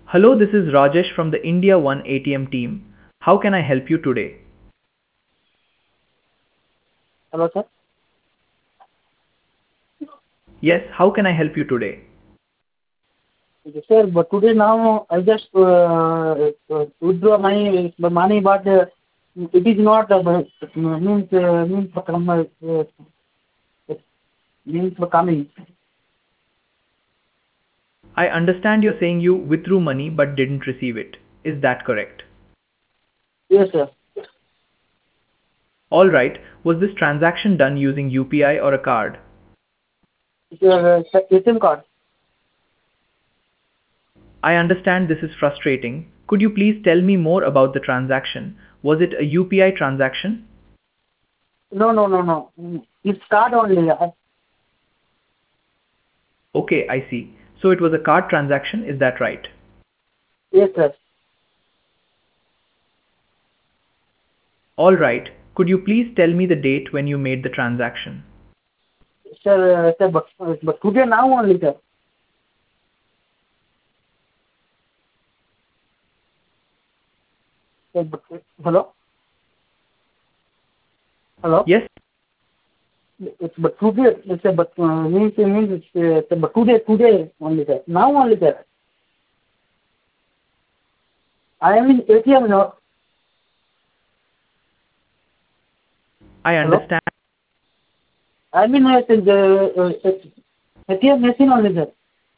Hello, this is Rajesh from the India One ATM team. How can I help you today? Hello, sir. Yes, how can I help you today? Okay, sir, but today now I just withdraw my money, but it is not means coming. I understand you're saying you withdrew money but didn't receive it. Is that correct? Yes, sir. Alright, was this transaction done using UPI or a card? It's ATM card. I understand this is frustrating. Could you please tell me more about the transaction? Was it a UPI transaction? No, no, no, no. It's card only. Okay, I see. So it was a card transaction, is that right? Yes, sir. Alright, could you please tell me the date when you made the transaction? Sir, but today now only, sir. Sir, hello, hello. Yes, It's but today. It's but means it's but today only, sir. Now only, sir. I am in ATM now. I Hello. understand. I mean, ATM machine only, sir.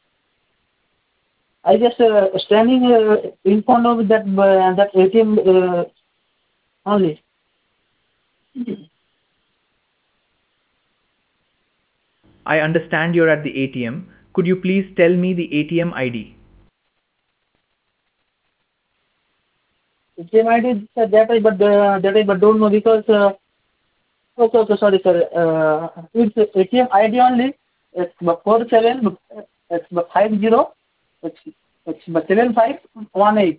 I just standing in front of that ATM only. I understand you're at the ATM. Could you please tell me the ATM ID? ATM ID, sir, that I but don't know because okay, sorry, sir. It's ATM ID only. It's 47. It's 50. It's 7518.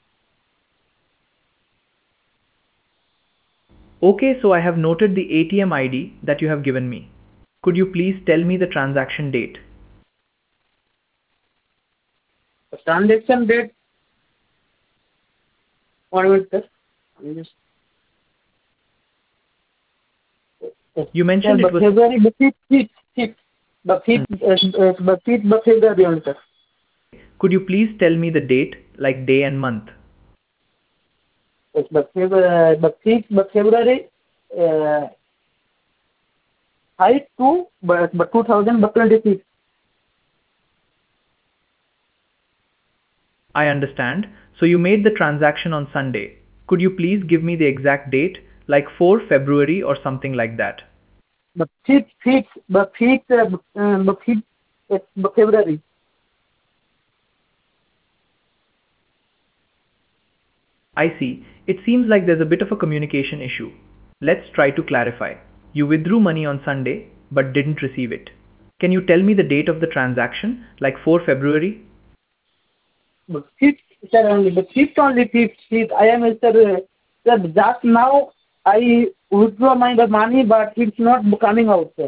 Okay, so I have noted the ATM ID that you have given me. Could you please tell me the transaction date? Transaction date. 1 minute, sir. Yes. You Sir, mentioned it but was. February, the 5th, the 5th, but February only, sir. Could you please tell me the date, like day and month? Yes, but February, uh, 5 to, but 2026. I understand. So you made the transaction on Sunday. Could you please give me the exact date, like 4 February or something like that? But 5th, but February. I see. It seems like there's a bit of a communication issue. Let's try to clarify. You withdrew money on Sunday, but didn't receive it. Can you tell me the date of the transaction, like 4 February? But 5th, sir, only, but 5th only, 5th. I am, sir, just now I withdraw my the money, but it's not coming out, sir.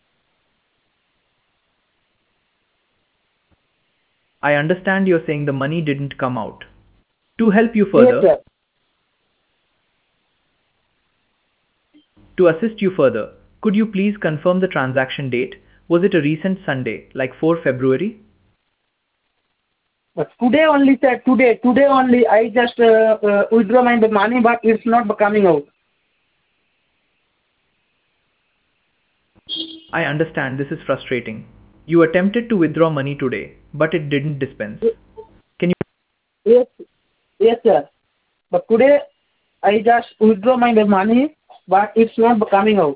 I understand you're saying the money didn't come out. To help you Yes, further, sir. to assist you further, could you please confirm the transaction date? Was it a recent Sunday, like 4 February? But today only, sir, today only, I just withdraw my the money, but it's not coming out. I understand this is frustrating. You attempted to withdraw money today, but it didn't dispense. Can you Yes, yes, sir. But today I just withdraw my the money, but it's not coming out.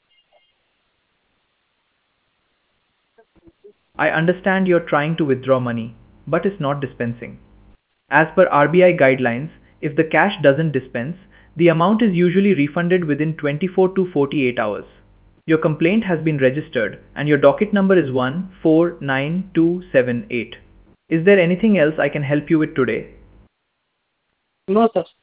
I understand you're trying to withdraw money, but it's not dispensing. As per RBI guidelines, if the cash doesn't dispense, the amount is usually refunded within 24 to 48 hours. Your complaint has been registered and your docket number is 149278. Is there anything else I can help you with today? No, sir.